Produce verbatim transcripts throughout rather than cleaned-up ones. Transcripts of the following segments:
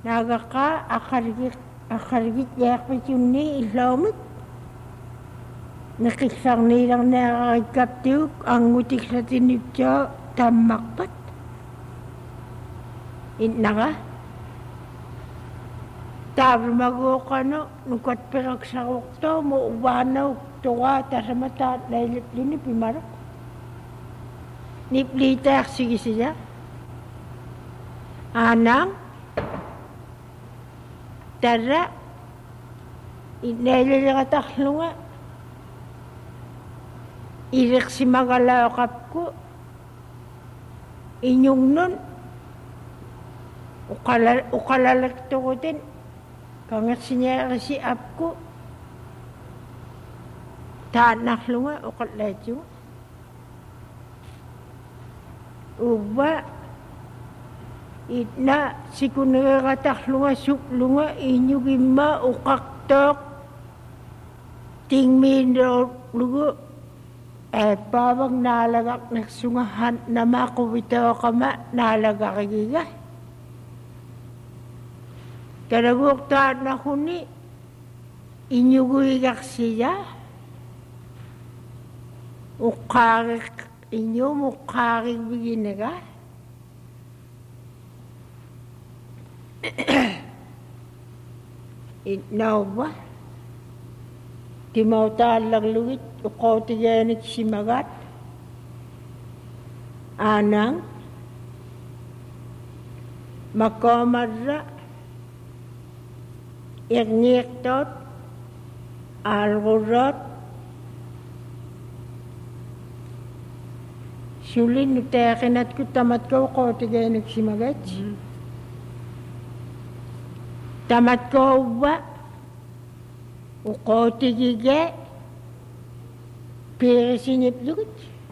Nagaka akargit akargit yakpit yunni islomit. Nakisang nilang nakakaptiuk ang ngutik sa tinityo tamakpat. Inaka. Tablo maguka no, nukot perag sa ukto, mo ubanaw, tuwa, tasamata, nailip din ni Pimarok. Niplita sige siya. Anang. Tara, inailalakataklo nga. Irik si magalakap ko. Inyong nun, ukala, ukalalakto ko din. Kangat siya kasi ap ko. Tanaklo nga, ukalatyo. Uba, itna si kunagataklo nga suklo nga inyo gima ukaktok tingmin lugo eh pabang nalagak nagsungahan na makubitaw ka ma nalagak kagiga karagok taan na kuni inyo guigak siya ukarik inyo mukarik biginaga Itnaw ba? Di mau talang luwit, ukaw tiyanik si magat. Anang, makomarra, irnyektot, algurot, sulin nutayakinat ko tamat ko, ukaw tiyanik si magat. Tamat ko ba? Uko tigige? Pero siniplugot.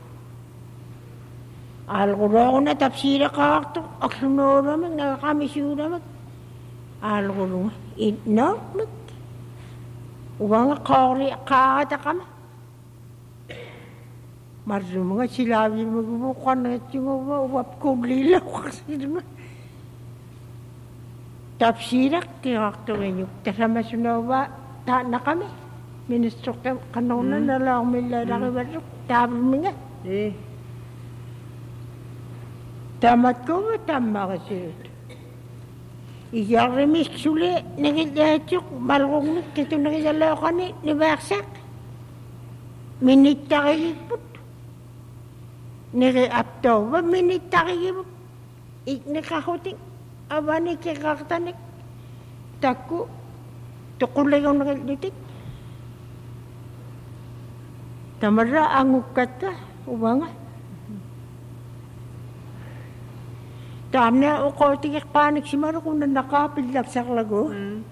Alguro ko na tapsira ka akto. Aksunora mag, nakakamisura mag. Alguro nga. Itno mag. Uwa nga kawri kakata ka ma. Marzum nga silabi magbukan at yung uwa uwap kong lilaw kasi naman. Tapsirak tirakto ngayon. Tasama sunawa, ta na kami. Ministro kanuna na lang mila nakibarok. Tabi mo nga. Eh. Tamat ko ba tama kasi ito? Iyarimis suli, nakidatyok, balkong nit, kito nakidalaw ka ni, ni Baksak. Minita kikipot. Naki-apto ba, minita kikipot. Ik nakahuting. Aba ni kikaktanik. Taku. Tukulay ang nakalitik. Tamara ang ukat ka. Uba nga. Tam na uko tigik panik si Maro kung nakapilak sa lago. Mm.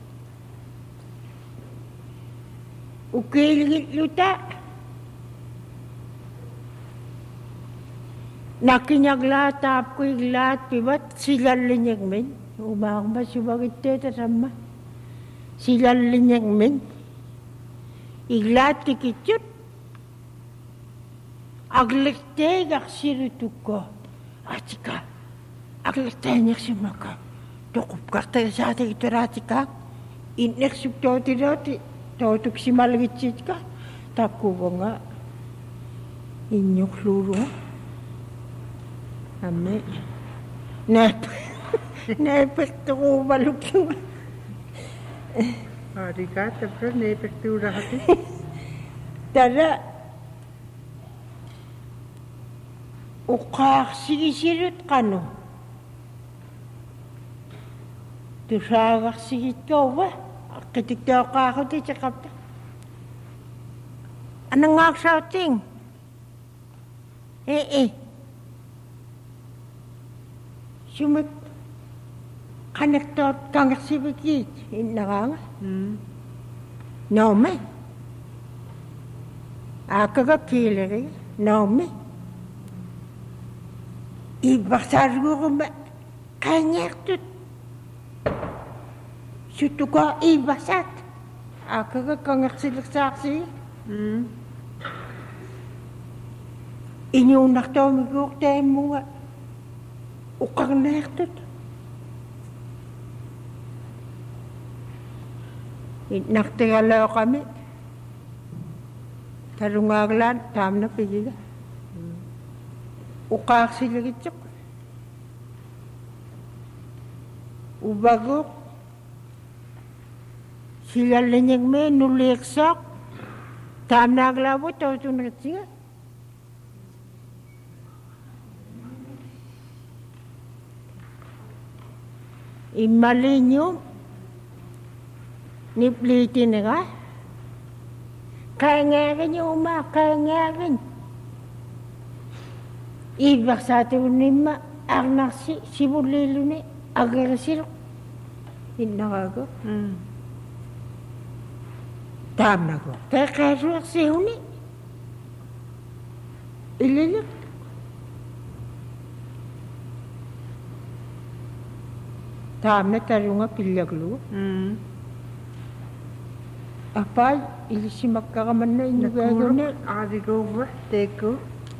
Ukiligit luta. Nakinyaglat, tap ko iglat, pibat, sila linyag min. Umakang ba subagit teta sama. Sila linyag min. Iglat tikitut. Aglikte gaksirutuk ko. Atika. Aglikte niyak si maka. Tukup kakta sa ating ituratika. Inek subtoti doti. Totuk si malagitsit ka. Taku ko nga. Inyok luro. Ame. Nep. Nepek ko baluk yung. Arigata pra nepek tu rahati. Tara. Ukak sigisirut ka no. Tusagak sigit ko ba? Kitikta ka ako di tsakap ta. Anong nga sa ting? Eh eh. Sumit kanektot kangak sibikit. Inaka nga. Mm. No me. Akaga kilere. No me. Ibasar ko ba? Kanyektot. Suto ka ibasat. Akaga kangak silaksaksi. Mm. Inyong naktamigok tayo mo nga. Ukang nektot. Itnaktigalaw kami. Tarungaglan, tam na pigiga. Ukak sila gitsok. Ubagok. Sila linyag me, nuliksok. Tam na aglabo, tao ito nagtsiga. Imalinyo. Niplitin na ka. Kaya nga rin yung uma, kaya nga rin. Ibak sa atin nima, ang nasi, sibulilo ni, agar sila. Hindi nakago. Mm. Tama ko. Kaya kaya siya ni. Ililip. Tama na tayo nga pilyaglo. Mm. Apay, ilisi magkakaman na inugago na. Adigo ba? Teko.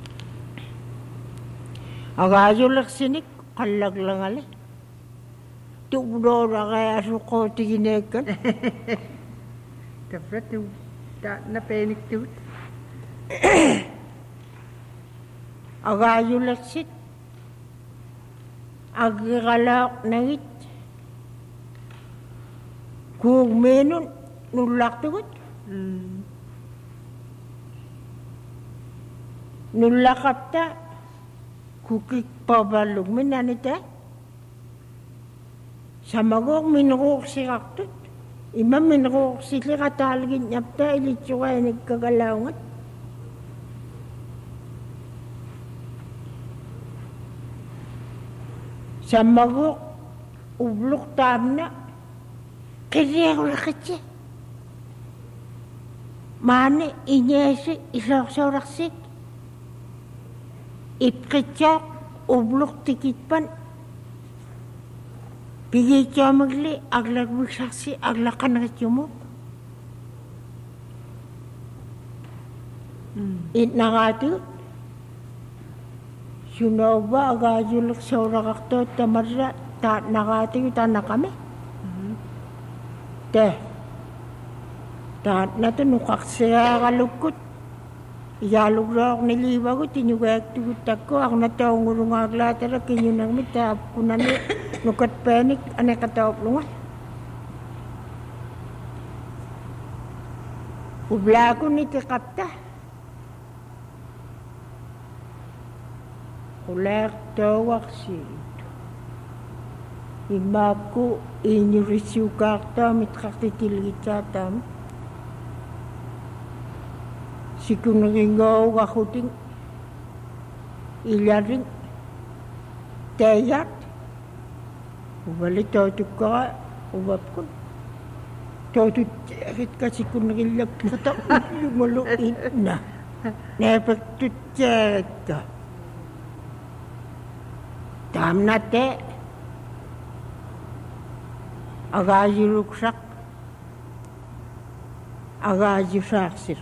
Agayo laksinik, kalag lang ali. Tugdo na kaya suko tiginekan. Tapos tu tak na penik tu. Agayo laksit. Agigalak nangit. Kung menon, nulak tugot. Mm. Nulakap ta. Kukik pabalog minanita. Samagok minukok si kaktut. Ima minukok si katalagin nyapta ilitsukay nagkagalawangat. Samagok ublok tam na. Kaya ko lakit siya. Mane inyesi isok-soraksik. Ipkitsak ublok tikitpan. Pigit siya magli aglagbig saksi aglakan na kitiyumok. Mm. It nakatut. Sunoba agajulak sorakakto tamarra ta nakatut ta nakame. Te, taat na ito, nukak siya kalukot. Iyalog na ako niliwa ko, tinuwag tugutak ko. Ako na ito, ang urungag latara, kinyo nang mitap ko na ni, nukat penik, anay katawap lungan. Ubla ko ni kakapta. Kulak tawak siya. Imaku inyurisiu kakta mitkaktitilgit sa tam. Sikung nangingaw kakuting ilaring tayat. Ubalik tawag ka, ubap ko. Tawag tayakit ka sikung nangilag kata lumuluin na. Napagtutayat ka. Tam na te. Agaji luksak, agaji saksir.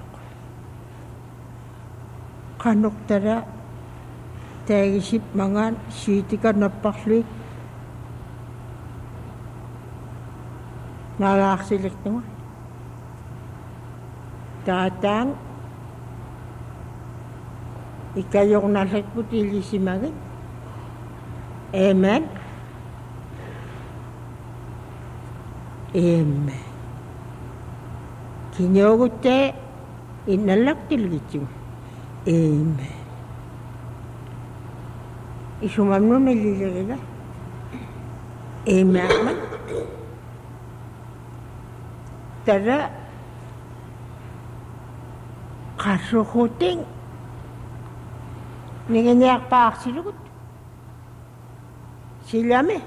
Kanok tara, tegisip mangan, siti ka napaklik. Nalaksilik naman. Tatang, ikayong nasakputili si magin. Amen. Amen. Kinyogot te, inalaktil gitu. Amen. Isumamno nililagay ka. Amen. Tara, kasukuting, ninganyak pa aksilugot. Sila me.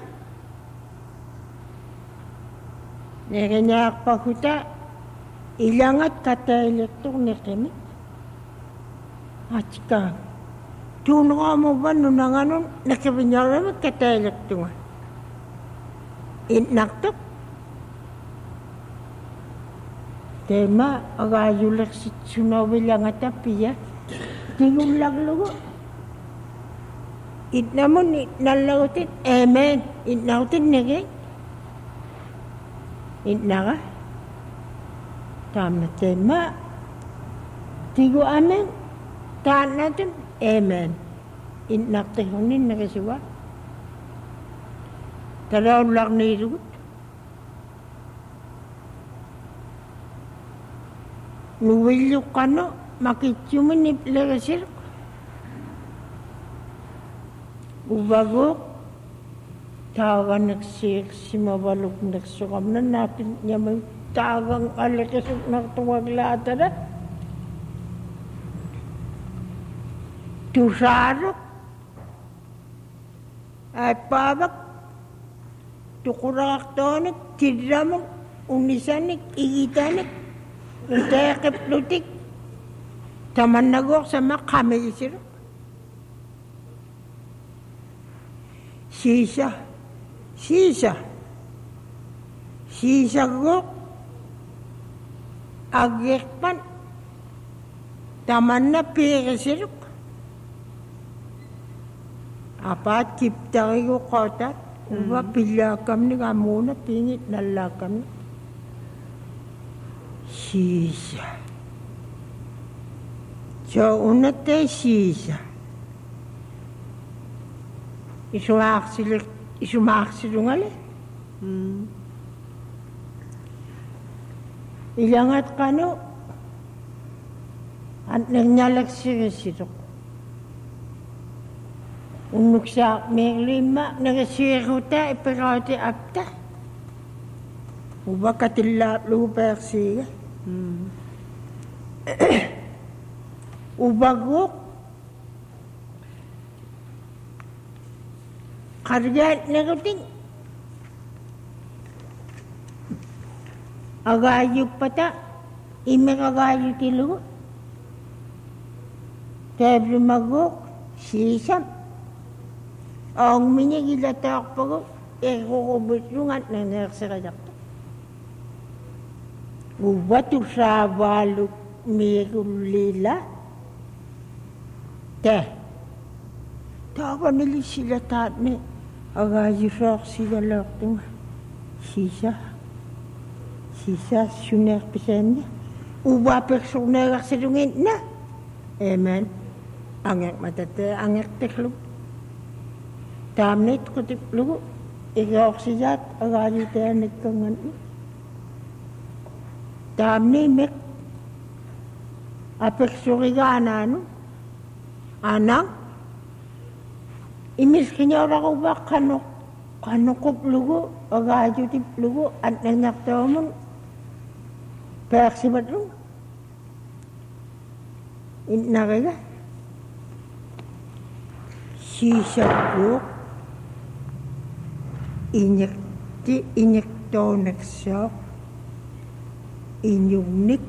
Nengenyak pakuta ilangat kata elektrik nekemi. Achika. Tuno mo ba nunanganon nakibinyara kata elektrik. Inaktok. Tema agayulak si sunawi lang at apiya. Tingulag lugo. Itnamon itnalagutin. Amen. Itnautin nagay. Inna ka? Tamna tema. Tigo amen. Taan natin. Amen. Inaktihunin na kasiwa. Taraw lang nirut. Nuwilyo ka no. Makityumin iplegasir. Ubagok. Tawagan nagsik si mabalog nagsukam na natin niya may tagang alikasok na tuwaglata na. Tusarok. Ay pabak. Tukurak tonik. Tidramok. Unisanik. Igitanik. Utakip lutik. Taman nagok sama kami isir. Sisa. Sisa. Sisa gok. Agekpan. Taman na pirisirok. Apa cipta ko kotat. Uba pilakam ni kamuna pingit nalakam. Sisa. So unat tayo sisa. Isumaksilik. Isumaksilungal eh. Hmm. Ilangat ka no. At nangyalagsirasirok. Unuk sa may lima. Nagasiro ta. Iparate apta. Uba katilap lupa siya. Hmm. Ubagok. Karjat na kuting. Agayok pata. Ime agayok tilo. Tebre magok. Sisam. Ang minigilatak pagok. Eko kubutlungan na nagsakajak. Ubato sa balok. Mirulila. Te. Tawa nili sila taat ni. Agayok sila laktung. Sisa. Sisa suner pesennya. Uba personer sedungin na. Amen. Angek matate angek teklub. Tamnit kutip lugu. Ika oksijat agayok tayo nagkangan. Tamni mek. Apek suriga anano. Anang. Imis kanya orang ubah kanok kanok lugu agaju tip lugu at nanyak tamun persibat lu in nagaga si sabuk inyek ti inyek tonek sok inyunik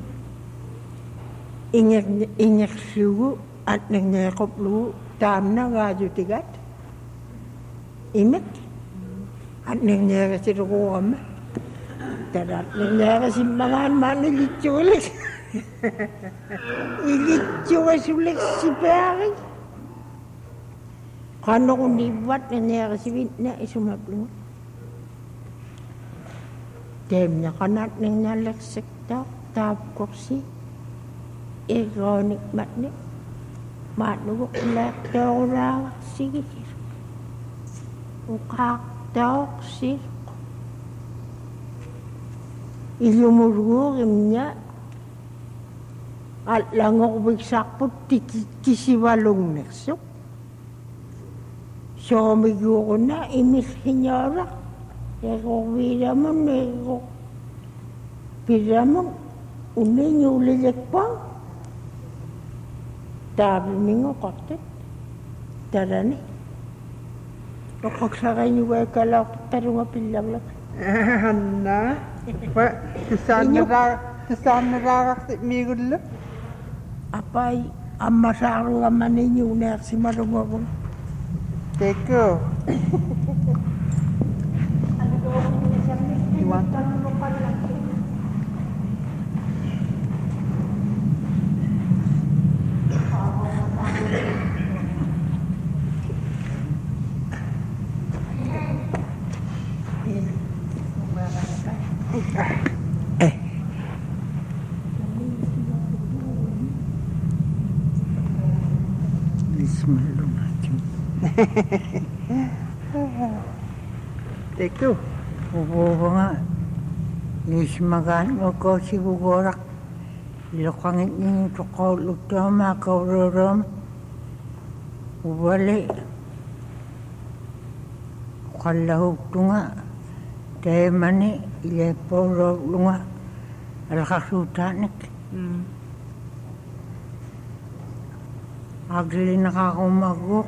inyek inyek lugu at nanyakop lugu tamna gaju tigat Imek, at nangyari si Ruwam. Tarat nangyari si Mangan manilitsulis. Ilitsulis si Pari. Kano kung libat nangyari si Witna isumablo. Dem niya kanat nangyari sektak tapkok si Ironik matnik. Matnugok lektor rawak sige. Ukak tok sir. Ilumurgurim niya. At langok bigsakpot kisiwalong neksok. So miguko na imis hinyara. Eko vidamon eko. Vidamon unin ulilik pang. Tabi mingo kote. Tarani. Kakaksaray niyo ay kalak, tarunga pilang lang. Hanna. Wa, Susan nararak si Miguel lang. Apay, ang masaro ang maninyo na si marunga ko. Teko. Iwan. Eh, Teko. Ubo nga. Nismagan mo ko si Bugorak. Ilokangit niyo ito ko luto makaurorom. Ubali. Kalahog ito nga. Dahil mani, ilepo ro nga. Alakasutanik. Mm. Agli nakakumagok.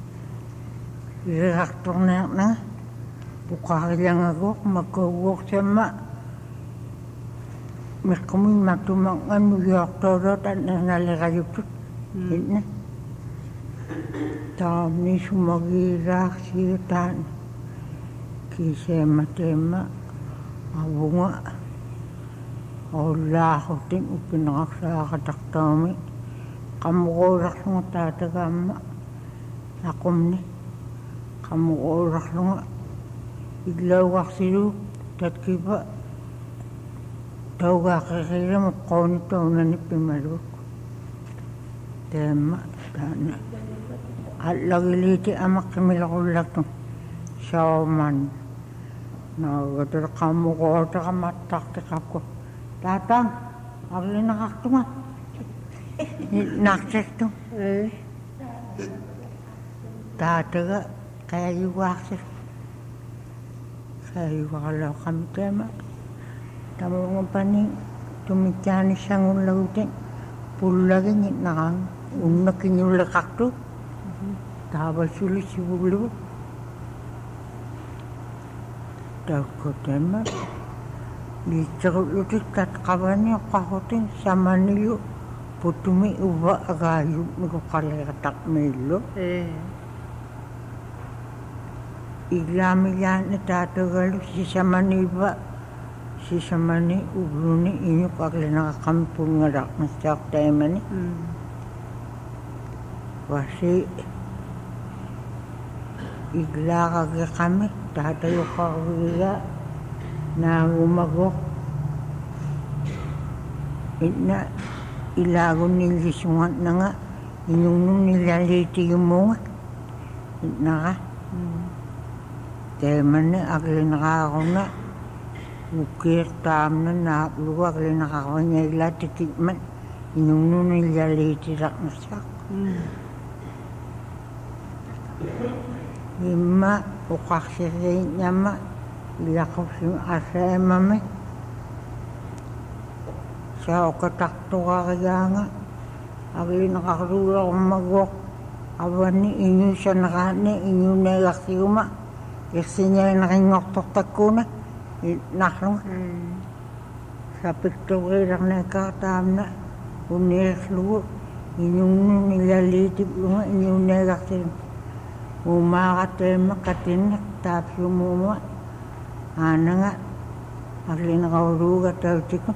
Iraktor na na. Bukakilang agok, magkagok siya ma. May kami matumangan mo yung aktorot at nanalakayupot. Hindi na. Tami sumagirak siya tan. Kisya matema. Abo nga. Wala ko din upinakaksakatak tami. Kamukorak nga tatagama. Akom ni. Kamukorak nga. Iglawak silo. Tatkiba. Tawag kakakira mo ko nito na ni Pimaruk. Tema. Tana. At lagiliti amak kamilakulak to. Shaman. Nagatar kamukorak kamataktik ako. Tatang. Agli nakaktunga. Naktek to. Eh. Tataga. Kaya iwak sila. Kaya iwakalaw kami tema. Tama nga pa ni tumityani siyang ulawin. Pulagin yun na kang unakin yung lakak to. Taba sulit si Bulo. Tawag ko tema. Di cakulutik kat kaban niya kahotin sama niyo. Putumi uba agayo. Migo kalakatak milo. Eh. Iglami yan na tatagalo si sama niba. Si sama ni ublo ni inyo pagli nakakampun nga rak na siyak tayo man ni. Mm. Kasi igla kagya kami, tatayo kagya na umagok. Ina ilagon nilisungan na nga, inyong nung nilaliti yung mga. Ina ka. Mm. Tayo man ni agli nakakaw na. Ukir tam na nakluwag li nakakawanya ila titikman. Inyong nung nilaliti rak na siyak. Mm. Ima ukaksirin niya ma. Ilakaw si asa mami. Siya ukatakto ka kaya nga. Agli nakakarula kong magwak. Awan ni inyo siya nakani. Inyo na yakiuma. Kasi niya nakingoktok ko na. Naklong. Mm. Sa piktoke lang na ikatam na. Unirak luwa. Inyong nilalitip lunga. Inyong negasin. Umakatema katinak. Tapos umuma. Ana nga. Agli nakauruga tawti ko.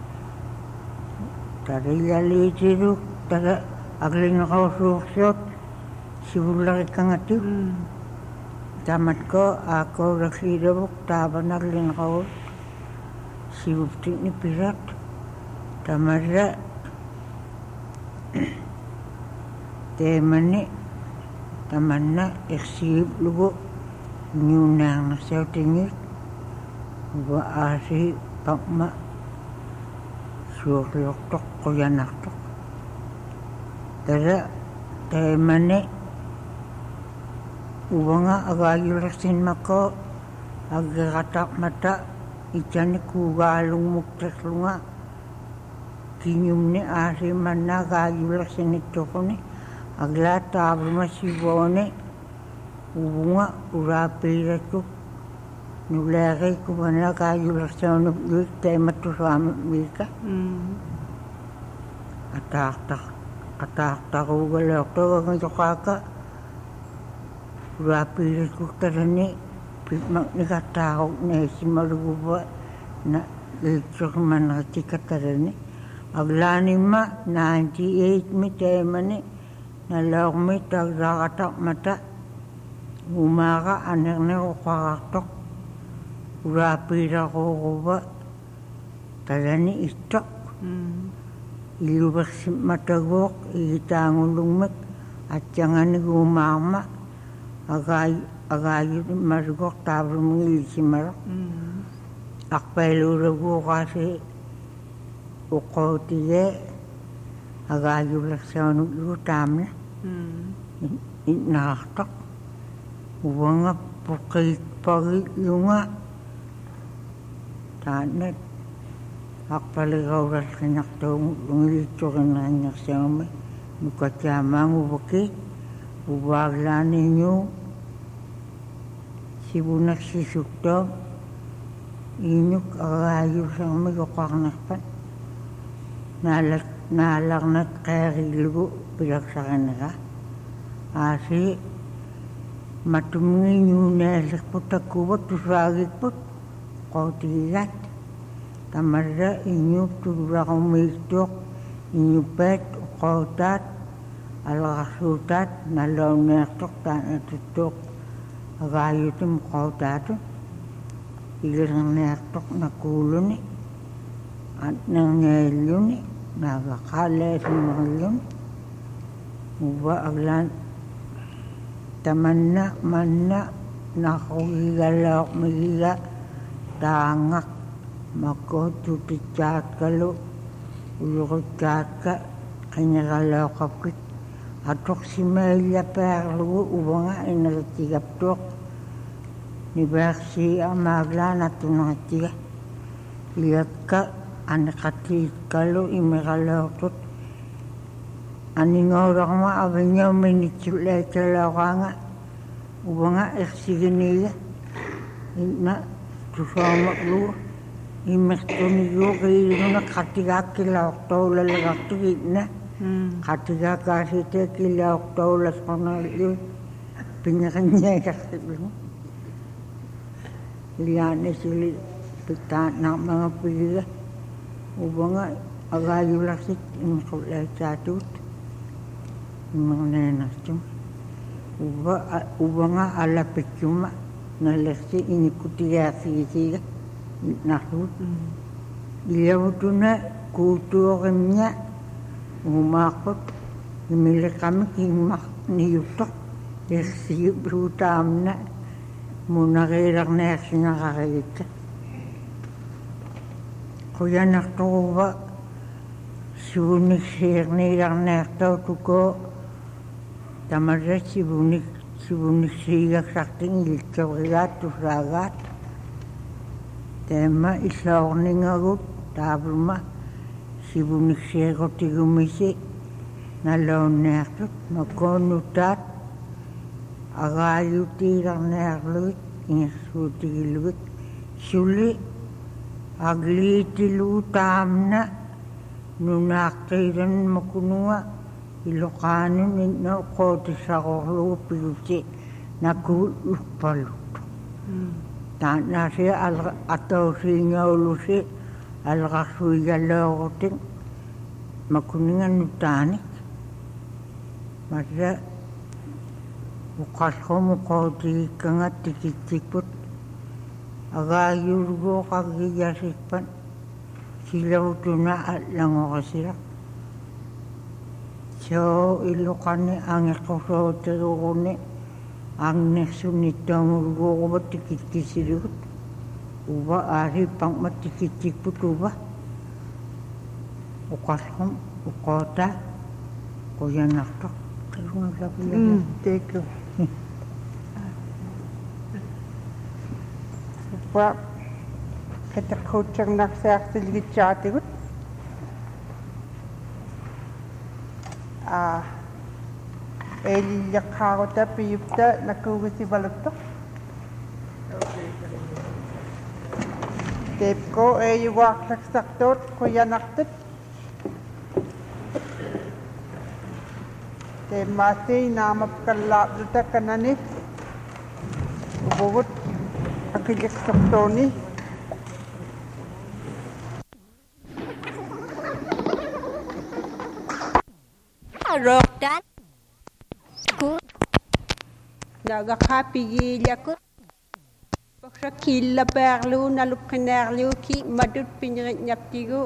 Tari lalitiro. Tara. Agli nakauruksot. Sibulaki ka nga tiyo. Mm. Tamat ko, ako raksidabok, taba naglin ako. Sibuktik ni Pirat. Tamat ra. Tema ni. Tamat na, eksib lugo. Nyunang na siya tingit. Uba asi, pakma. Suwakyoktok, kuyanaktok. Tara, tema ni. Uwa nga agayulasin mako, agakatak mata, ityan ni kugalong muktaslo nga. Kinyum ni asi man na agayulasin ito ko ni, aglatabal masibone, uwa nga urapira ko. Nulakay ko man na agayulasin ng luwik tayo matusama wika. Mm. Atak-tak, atak-tak ugalak to, ang ito kaka. Rapilit ko tarani, pitmak ni katao na si Maruguba na ito man natika tarani. Aglani ma, ninety-eight mi tema ni, nalaw mi tagrakatak mata. Umaka, anak na ko kakatok. Rapira ko kuba, tarani ito. Mm. Ilubak si matagok, itangon lumik, at yang ni gumama. agay agay marugok tabro mengil simar akpelu ragu kasi ukotiye agay laksanu utamna nakak uwanga pukit pagi yunga tanet akpaligaw ras kanyak tong ngilito kanyak siyame mukacamang ubaki ubagla ninyo sibunak sisukto inyuk agayo siyame kukaknakpan nalak nalaknat kaya kilugo pilaksakan ka asi matumingin yung nesek po takubat tusagit po kautigat tamarda inyo tubra kumitok inyo pet kautat alakasutat nalaw nektok tanatutok agayo tim kautato ilang nektok nakulo ni at nangyaylo ni nagakala sa mga uba aglan tamanna manna nakugigala magiga tangak mako tupicat kalau ulukat ka kanya kalau kapit atok si Melia perlu ubanga inagatigap tok ni beksi amagla na tunatiga lihat ka anakati kalau imegala tot aning orang ma abenya menicule celawanga ubanga eksigeniya ina tusama lu imektoni yo kairuna katiga kila oktola lagaktigna katiga kasite kila oktola skona yo pinyakanya kasiblo liane sili pita na mga piliga ubanga agayo laksit imekula chatut mengenai nascum, uba ubanga ala pecuma nalasi ini kutia sih nasut, dia utuna kulturnya umakot milik kami kimak niutok esi berutamna munagirak nesnya kakita, kaya naktoba sunik sirni yang nakto tuko tamarra sibunik sibunik siga sakting ilkawigat tusragat tema isaorning agut tabruma sibunik siga tigumisi nalaw nektot makonutat agayu tirang neklut ingasutigilgut suli agli tilu tamna nunaktiran makunua ilokanin na kote sa kolo piuti nakulupaluk. Tana siya ataw siya ulusi alakasuya lakotin makuningan nutanik. Masa bukas ko mo kote ka nga tikitikot agayurgo kagiyasikpan sila ito na at lang ako sila. So ilokane ang ekoso terone ang nesunita murgo ko tikit kisirut uba ari pang matikit putuba ukasom ukota ko yan nakto terung sabi Mm, teko. Wa kata coachang naksak silgit chati gut. Ah, eli yakhago ta piyupta nakugusi balukto. Tepko e yuwak saktot ko yanaktet. Te mati nama kalap duta kanani. Ubugut akilik saktoni. Roktan ku Daga kapi yakut. Baksa killa perlu nalup kenerlu ki madut pinyerit nyaptigu.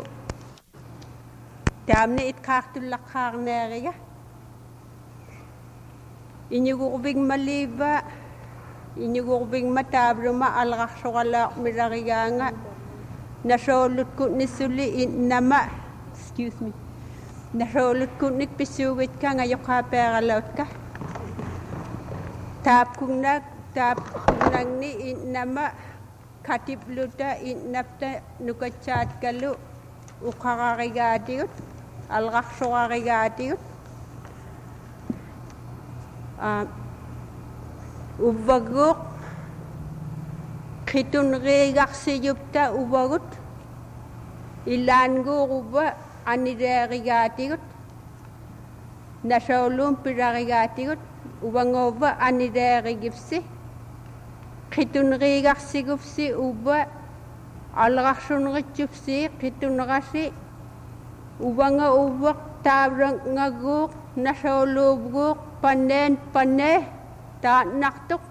Damne it kartul lakhar neriga. Inyugurbing maliba, inyugurbing matabruma algaksugalak mirariganga, nasolut kutnisuli innama, excuse me, nasolut kutnik pisuwit ka ngayok kaperalaut ka. Tap kungnak, tap kunang ni innama, katipluta innapta nukachat kalu, ukararigatiut, algaksugarigatiut. Uh, ubaguk kitun regak sejupta ubagut ilangu uba aniregatigut nasolum pirarigatigut ubangova aniregipsi kitun regak sigupsi uba algaksunritjupsi kitun rasi ubanga ubak tabrang ngaguk nasolubguk panen pane ta naktuk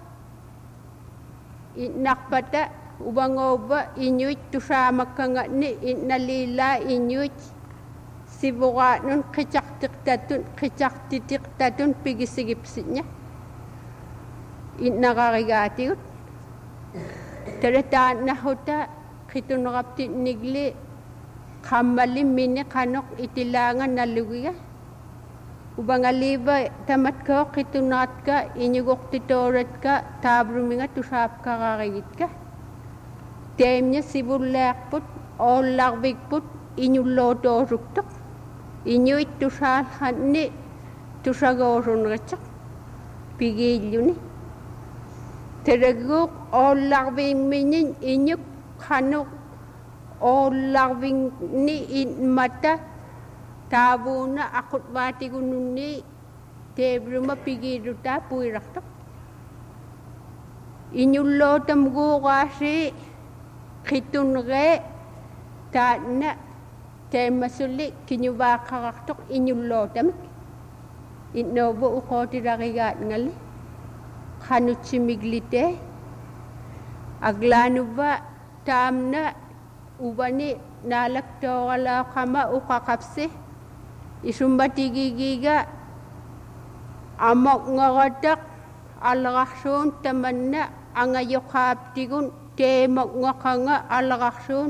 inakpata ubangoba inyuit tusamakanga ni inalila inyuit siburanun kicaktiktatun kicaktitiktatun pigisigipsinya innagarigatiut tereta nahuta kitunrapti nigli kamali mini kanok itilangan nalugiya ubangaliba tamat ka kitunat ka inyugok titoret ka tabruminga tusap ka karigit ka temnya sibulak put olak put inyuloto ruktok inyuit tusal hanni tusagorun racak pigilyuni teraguk olak minin inyuk kanok olak ni in mata tabuna akut bati gununi tebruma pigiruta puiraktok inyullo tamgu gasi khitunre tana temasuli kinyuba karaktok inyullo tamak innobo ukoti ragigat ngali khanuchi miglite aglanuba tamna ubani nalakto wala kama ukakapse isumbati gigiga amok ngagatak algaksun tamanna angayokaptigun temok ngakanga algaksun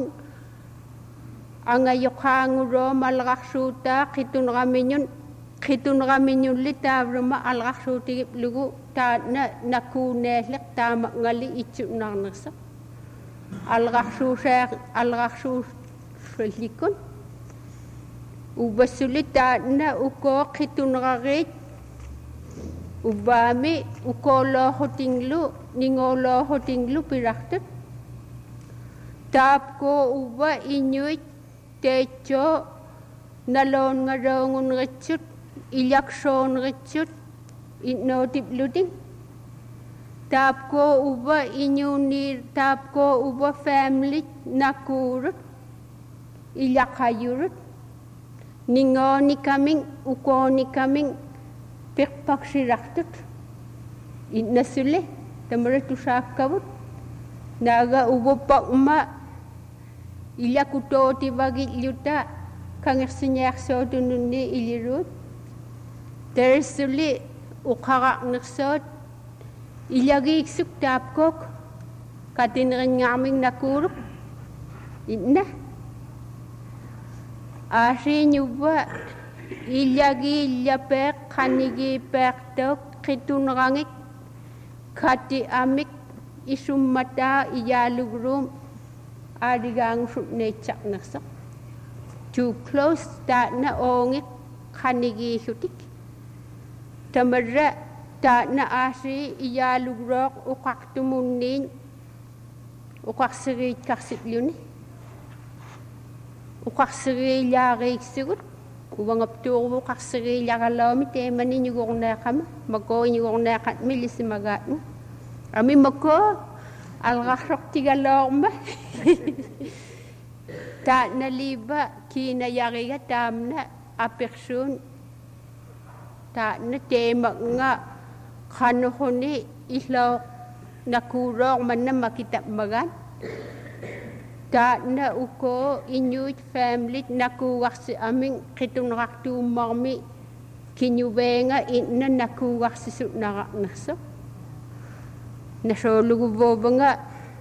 angayokanguro malgaksuta kitun raminyun kitun raminyun litabruma algaksuti lugu ta na nakunehlek tama ngali ichunarnasa algaksu ser algaksu likun ubasulita na uko kitunrarit ubami uko lo hotinglu ningolo hotinglu piraktet tap ko uba inyuit techo nalon ngarongun rechut ilakson rechut inotip luting tap ko uba inyuni tap ko uba family nakurut ilakayurut ningo ni kaming uko ni kaming pikpak siraktut inasule tamaritu sakabut naga ubo pakma ila kutoti bagi luta kangersinyak so tununi ilirut tersuli ukharak naksot ilagi iksuk tapkok katinrin ngaming nakuruk inna Asi nyuba ilagi ilapek kanigi pektok kitunrangik kati amik isumata iyalugrum adigang necak nasak too close ta na ongik kanigi sutik tamara ta na asi iyalugrok ukak tumunin ukak siri kaksit yuni ukaksiri lagi sigut ubang aptur ukaksiri lagalomi temani nyugong nakam mako nyugong nakat milis magat ami mako algasok tigalorma ta naliba kina yariga tamna aperson ta na tema nga khanuhoni islo nakurong man na makita magan ta na uko inyuit family naku waksi aming kitun raktu marmi kinyuvenga inna nakuugarsisu nararnerso nasooluguvovanga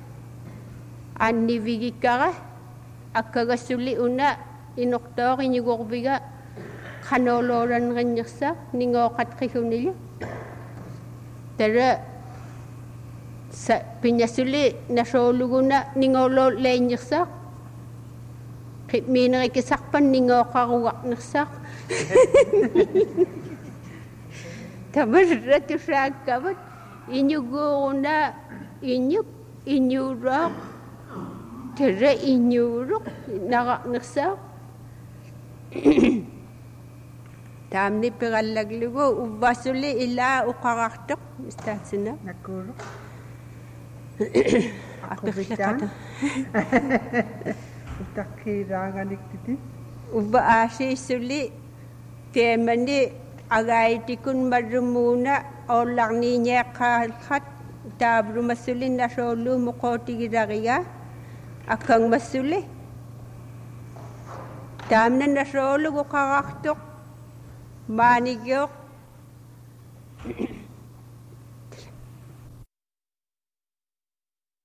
annivigikara akkagasulli una inortooriñugorviga qanoloolanrinnersa ningooqatqigunilu tara sa pinyasulli nasooluguna ningoolo leenyersa qimiinerikisarpan ningooqarugarnersa tamarratusaakkavat iñuguuruna iñuk iñuuroq tara iñuuruq nararnersa taamni pirallaglugu uvvasulli ilaa uqarartoq istaatsina nakuru apirlakata utakkiiraanganiktiti uvva aasiissulli teemani agaitikun marrumuuna oollarniiñeeqqaalqat taavrumassulli nasoollu muqootigilariga akkangmassulli taamna nasoolugu qarartoq maanigioq